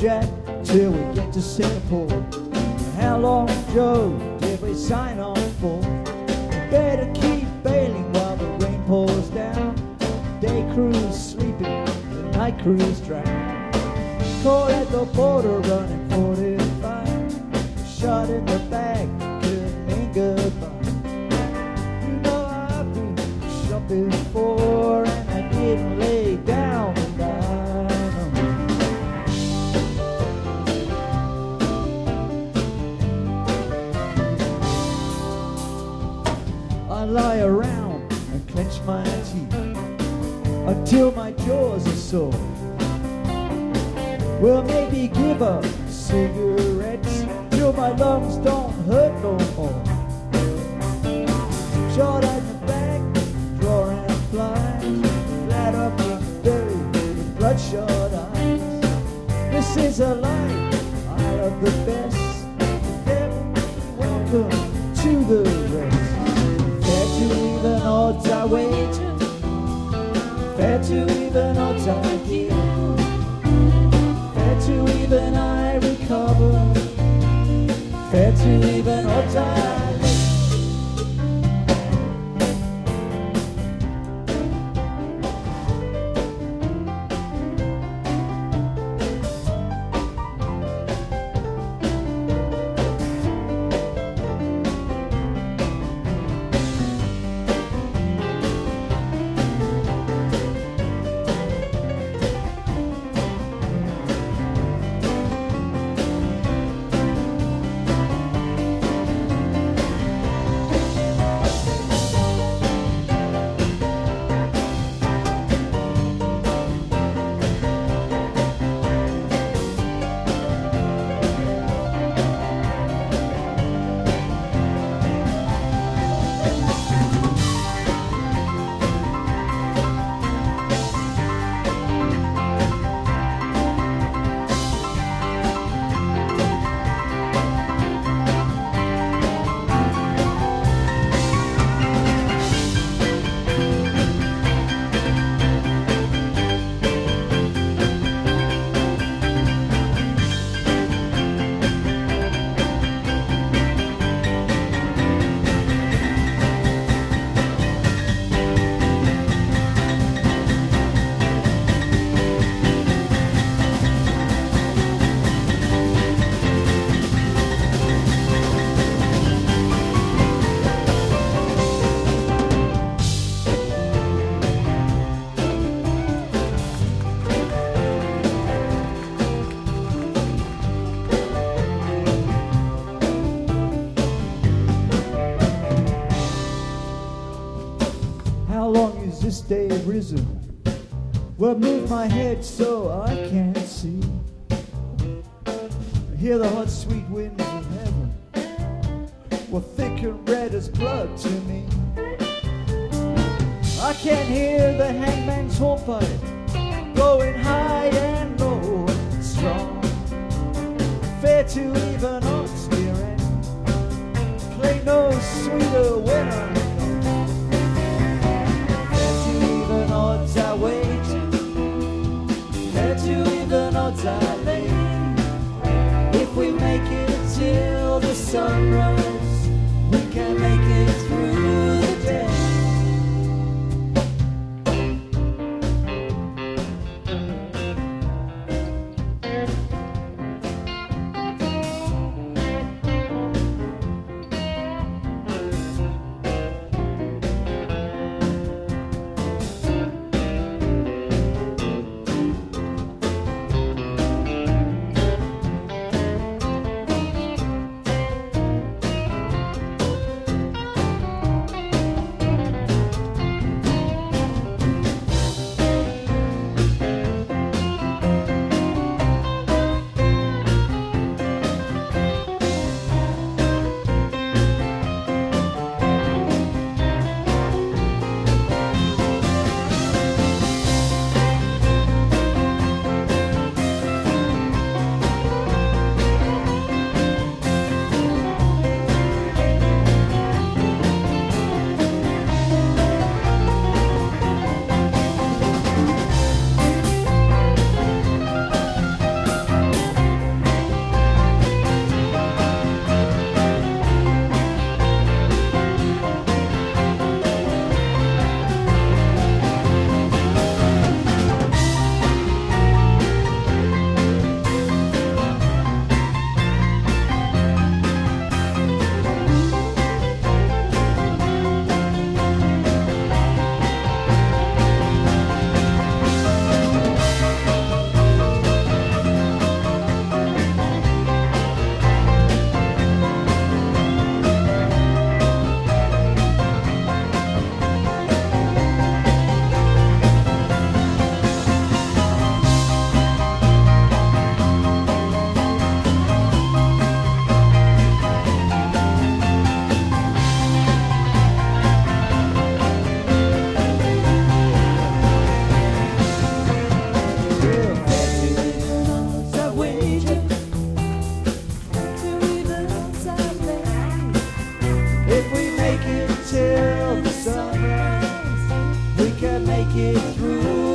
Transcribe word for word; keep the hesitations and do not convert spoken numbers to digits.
Jack, till we get to Singapore. How long, Joe, did we sign on for? Better keep bailing while the rain pours down. Day cruise sleeping, the night cruise drown. Caught at the border running forty-five. Shot in the back, couldn't mean goodbye. You know I've been shot before, and I didn't lay down and die. I lie around and clench my teeth until my jaws are sore. Well, maybe give up cigarettes till my lungs don't hurt no more. Shot at the back, drawing flies, flat up and buried with bloodshot eyes. This is a life, I love the best. Then welcome to the rest. Fair to even odds I wager, fair to even odds I give, fair to even I recover, fair to even odds I live. This day risen, well, move my head so I can't see. I hear the hot sweet winds of heaven, well, thick and red as blood to me. I can hear the hangman's hornpipe going high and low and strong. Fair to even odds, dear end, play no sweeter when I'm odds I wager, fair to even odds I lay. If we make it till the sunrise, we can make it through the day. through.